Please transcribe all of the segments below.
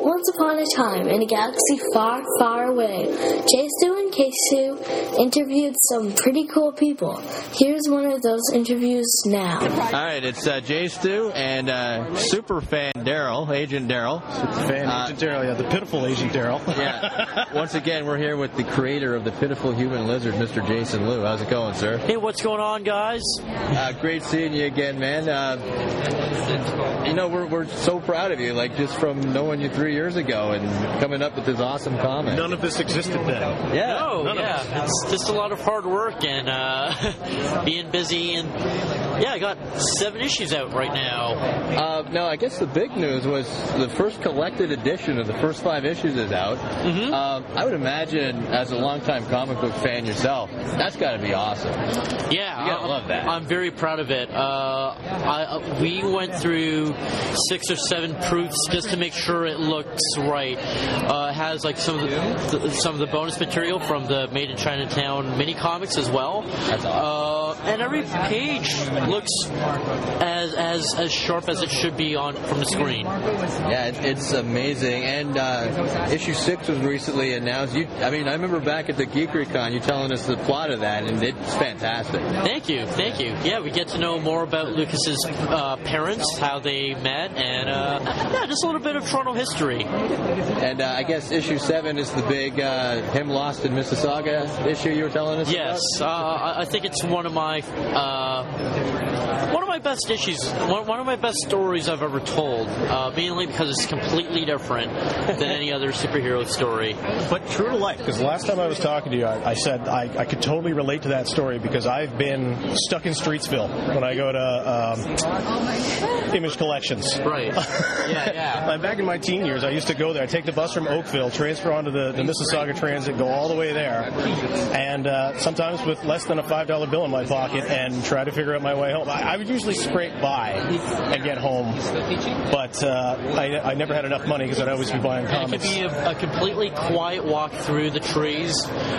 Once upon a time, in a galaxy far, far away, J. Stu and K. Stu interviewed some pretty cool people. Here's one of those interviews now. All right, it's J. Stu and superfan Daryl, Agent Daryl. Superfan Agent Daryl, yeah, the pitiful Agent Daryl. Yeah. Once again, we're here with the creator of the Pitiful Human Lizard, Mr. Jason Liu. How's it going, sir? Hey, what's going on, guys? Great seeing you again, man. We're so proud of you, like just from knowing you 3 years ago and coming up with this awesome comic. None of this existed then. Yeah. No, it's just a lot of hard work and being busy, and I got 7 issues out right now. No, I guess the big news was the first collected edition of the first 5 issues is out. Mm-hmm. I would imagine, as a longtime comic book fan yourself, that's got to be awesome. Yeah, you gotta love that. I'm very proud of it. We went through 6 or 7 proofs just to make sure it looks right. It has like some of the bonus material from the Made in Chinatown mini comics as well. That's awesome. And every page looks as sharp as it should be from the screen. Yeah, it's amazing. And issue 6 was recently announced. I remember back at the Geekery-Con you telling us the plot of that, and it's fantastic. Thank you. Yeah, we get to know more about Lucas's parents, how they met, and just a little bit of Toronto history. And I guess issue 7 is the big him lost in Mississauga issue you were telling us Yes, about? I think it's one of my best issues, one of my best stories I've ever told, mainly because it's completely different than any other superhero story. But true to life, because the last time I was talking to you, I said I could totally relate to that story because I've been stuck in Streetsville when I go to Image Collections. Right. Yeah. Back in my teen years, I used to go there. I'd take the bus from Oakville, transfer onto the Mississauga Transit, go all the way there, and sometimes with less than a $5 bill in my pocket and try to figure out my way home. I would usually scrape by and get home, but I never had enough money because I'd always be buying comics. It could be a completely quiet walk through the trees,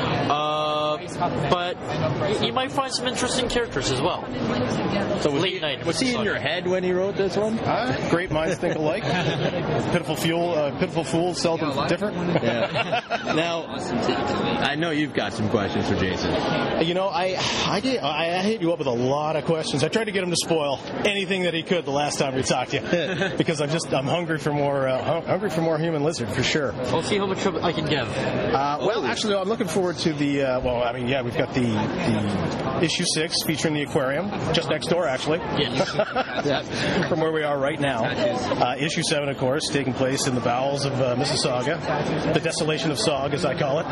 but you might find some interesting characters as well. So was he in your head when he wrote this one? Great minds think alike. Pitiful fools seldom different. Yeah. Now, I know you've got some questions for Jason. I hit you up with a lot of questions. I tried to get him to spoil anything that he could the last time we talked to you because I'm hungry for more Human Lizard for sure. I'll see how much trouble I can give. Actually, I'm looking forward to the. We've got the issue 6 featuring the aquarium just next door, actually. Yes. From where we are right now. Issue 7, of course, taking place in the bowels of Mississauga, the desolation of Saug, as I call it.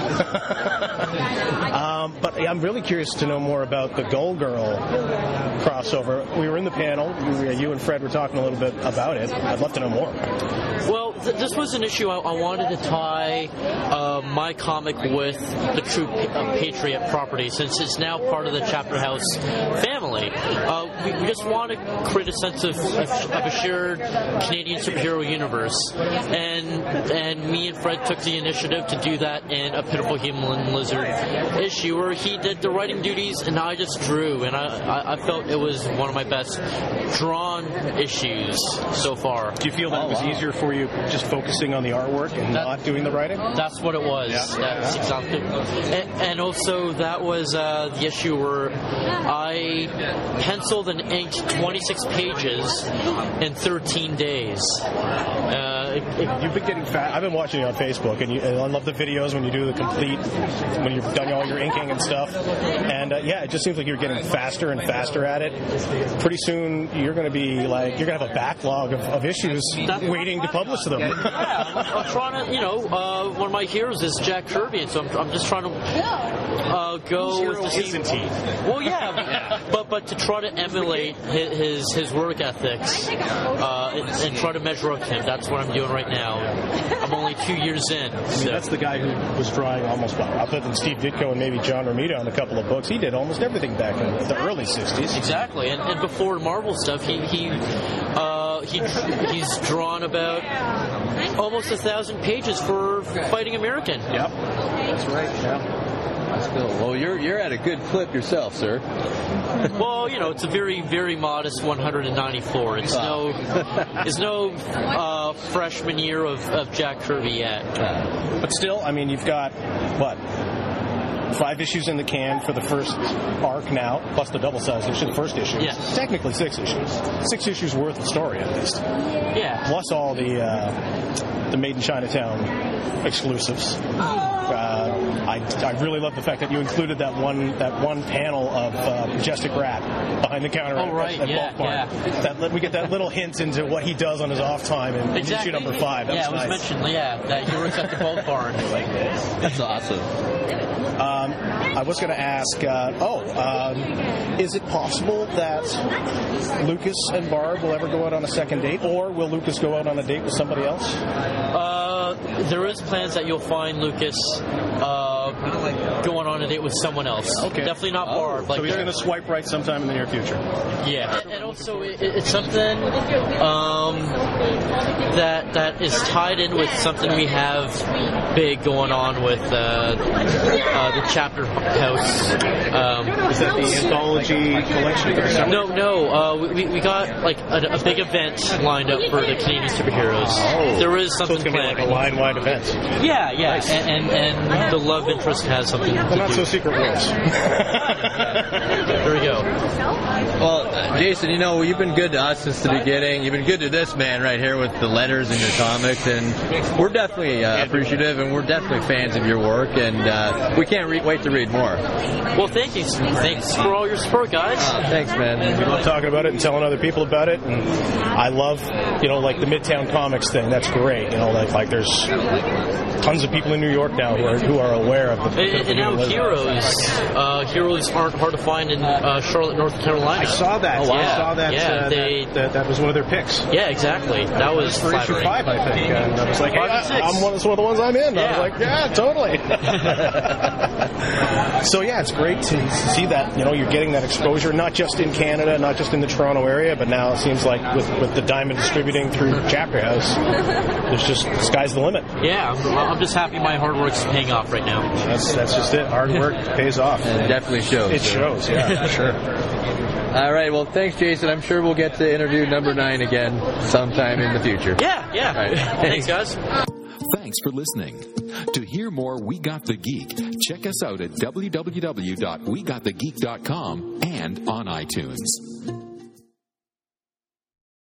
But I'm really curious to know more about the Gull Girl crossover. We were in the panel. You and Fred were talking a little bit about it. I'd love to know more. Well, this was an issue I wanted to tie my comic with the True Patriot property, since it's now part of the Chapter House family. We just want to create a sense of a shared Canadian superhero universe, and me and Fred took the initiative to do that in a Pitiful Human Lizard issue, where he did the writing duties and I just drew, and I felt it was one of my best drawn issues so far. Do you feel that it was easier for you just focusing on the artwork and not doing the writing? That's what it was. Yeah. That's exactly. And also that was the issue where I penciled and inked 26 pages in 13 days. You've been getting fat. I've been watching you on Facebook, and I love the videos when you do the complete, when you've done all your inking and stuff. And it just seems like you're getting faster and faster at it. Pretty soon, you're going to be like, you're going to have a backlog of issues waiting to publish them. Yeah, I'm trying to, one of my heroes is Jack Kirby, and so I'm just trying to go with the same. Isn't he? Well, yeah, but to try to emulate his work ethics and try to measure up to him. That's what I'm doing right now. I'm only 2 years in. So. That's the guy who was drawing almost, other than Steve Ditko and maybe John Romita on a couple of books, he did almost everything back in the early 60s. Exactly, and before Marvel stuff, he's drawn about almost 1,000 pages for Fighting American. Yep, that's right. Yeah. Well, you're at a good clip yourself, sir. Well, it's a very, very modest 194. It's no freshman year of Jack Kirby yet. But still, I mean, you've got, 5 issues in the can for the first arc now, plus the double-sized issue, the first issue. Yes. Technically 6 issues. 6 issues worth of story, at least. Yeah. Plus all the Made in Chinatown exclusives. I really love the fact that you included that one panel of Majestic Rat behind the counter at Bulk Barn. We get that little hint into what he does on his off time in issue number 5. That was nice. Mentioned, that he works at the Bulk Barn. That's awesome. I was going to ask, is it possible that Lucas and Barb will ever go out on a second date, or will Lucas go out on a date with somebody else? There is plans that you'll find Lucas going on a date with someone else. Okay. Definitely not Barb. So he's going to swipe right sometime in the near future. Yeah, and also it's something that is tied in with something we have big going on with the Chapter House. Is that the anthology collection? No. We got a big event lined up for the Canadian superheroes. Oh. There is something so it's planned. Like a line-wide event. Yeah. Nice. And the love interest has something to do. Not so Secret Wars. There we go. Well, Jason, you've been good to us since the beginning. You've been good to this man right here with the letters and your comics, and we're definitely appreciative, and we're definitely fans of your work, and we can't wait to read more. Well, thank you. Thanks for all your support, guys. Thanks, man. We love talking about it and telling other people about it, and I love, like the Midtown Comics thing. That's great. Like there's tons of people in New York now who are aware of the. And now heroes aren't hard to find in Charlotte, North Carolina. I saw that. Oh, wow. I saw that. Yeah, that was one of their picks. Yeah, exactly. That was for issue 5, I think. And I was like, hey, I'm one of the ones I'm in. Yeah. I was like, yeah, totally. So yeah, it's great to see that you're getting that exposure, not just in Canada, not just in the Toronto area, but now it seems like with the Diamond distributing through Chapter House, there's just the sky's the limit. Yeah, I'm just happy my hard work's paying off right now. That's just it. Hard work pays off. It definitely shows. It shows, yeah, for sure. All right, well, thanks, Jason. I'm sure we'll get to interview number 9 again sometime in the future. Yeah. All right. Thanks, guys. Thanks for listening. To hear more We Got the Geek, check us out at www.wegotthegeek.com and on iTunes.